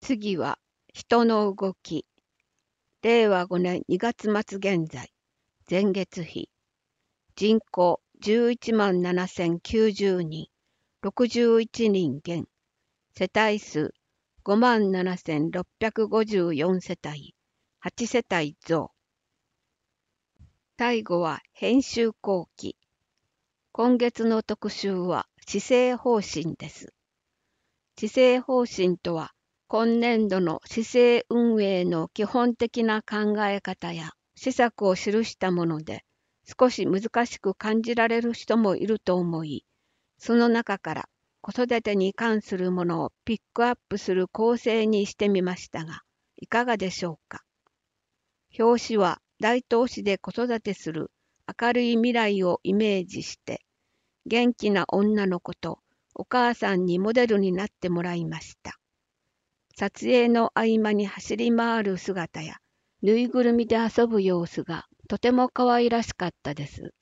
次は人の動き。令和5年2月末現在、前月比。人口11万7090人、61人減。世帯数5万7654世帯、8世帯増。最後は編集後期。今月の特集は施政方針です。施政方針とは、今年度の施政運営の基本的な考え方や施策を記したもので、少し難しく感じられる人もいると思い、その中から子育てに関するものをピックアップする構成にしてみましたが、いかがでしょうか。表紙は大東市で子育てする明るい未来をイメージして、元気な女の子とお母さんにモデルになってもらいました。撮影の合間に走り回る姿や、ぬいぐるみで遊ぶ様子がとても可愛らしかったです。